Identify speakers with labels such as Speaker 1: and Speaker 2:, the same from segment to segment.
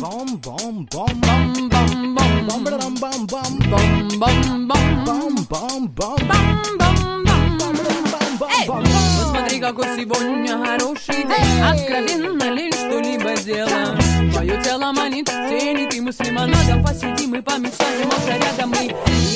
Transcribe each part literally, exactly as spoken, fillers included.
Speaker 1: Посмотри, какой сегодня хороший день. Откровенно ли что-либо делаем? Твое тело манит тени, ты мысли монадом. Посидим и помечтаем, молча рядом. И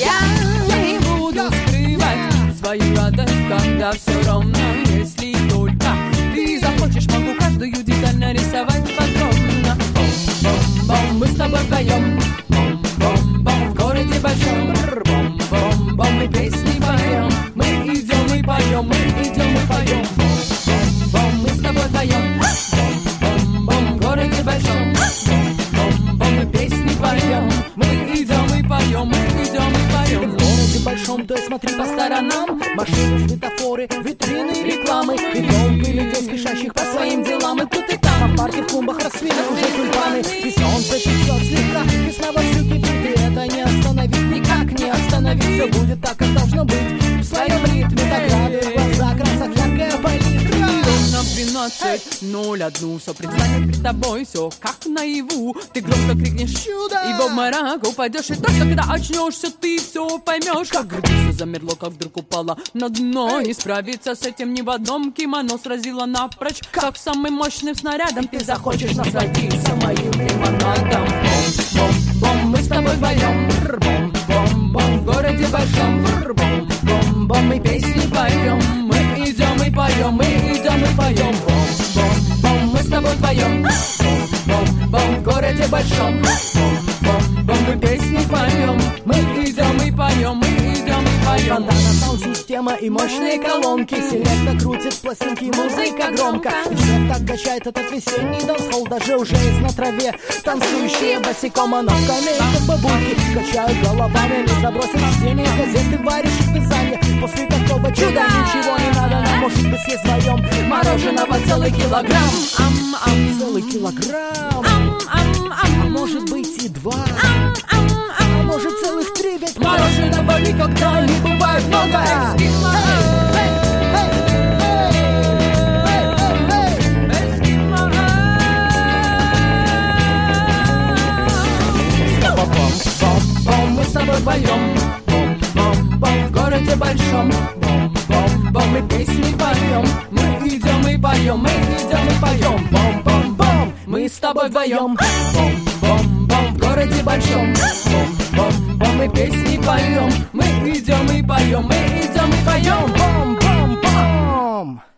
Speaker 1: я не буду скрывать свою радость, когда все равно, если только ты захочешь, могу каждую деталь нарисовать подробно. Бом-бом-бом, мы с тобой вдвоем. Бом-бом-бом, в городе большом. Бом-бом-бом, мы песни поем. Мы идем и поем, мы идем и поем. Бом-бом-бом, мы с тобой вдвоем. Бом-бом-бом, в городе большом. Бом-бом-бом, мы песни поем. Мы идем и поем, мы идем и поем.
Speaker 2: В городе большом, то есть смотри по сторонам. Машины, светофоры, витрины, рекламы. И толпы людей, спешащих по своим делам. И тут и там, а в парке в клумбах расцветают уже тюльпаны. И солнце течет слегка, весна вовсю кипит. И это не остановить, никак не остановить. Все будет так, как должно быть. В своем ритме награды, в глаза красок, яркая палитра.
Speaker 1: двенадцать ноль один, все предстанет перед тобой, все как наяву. Ты громко крикнешь чудо, и в обморок упадешь. И только когда очнешься, ты все поймешь. Как груди все замерло, как вдруг упало на дно. Не справиться с этим ни в одном кимоно сразило напрочь. Как самым мощным снарядом ты захочешь насладиться моим лимонадом. Бом-бом-бом, мы с тобой вдвоем. Бом-бом-бом, в городе большом. Бом-бом-бом, мы песни поем. Мы идем и поем, мы идем и поем. Бом-бом-бом, мы с тобой вдвоем. Бом-бом-бом, в городе большом. Бом-бом-бом, мы песни поем. Мы идем и поем, мы идем и поем.
Speaker 2: Фонтана, саунд-система и мощные колонки. Селекта крутит пластинки, музыка громко. И всех так качает этот весенний дансхолл. Даже уже есть на траве танцующие босиком. А на скамейках бабульки качают головами. Не забросят чтение газеты, варишь их вязание. После такого чуда ничего не надо нам, может быть, съесть вдвоем мороженого целый килограмм.
Speaker 1: Ам-ам,
Speaker 2: целый килограмм.
Speaker 1: Ам-ам-ам,
Speaker 2: а может быть и два. А может целых три, ведь
Speaker 1: мороженого никогда не бывает много. Бом-бом-бом, мы с тобой вдвоем. Бом-бом-бом, в городе большом. Бом-бом-бом, мы песни поем. Мы идем и поем, мы идем и поем. Бом-бом-бом, мы с тобой вдвоем. Бом-бом-бом, в городе большом. Бом-бом-бом, мы песни поем. Мы идем и поем, мы идем и поем.
Speaker 2: Бом-бом-бом.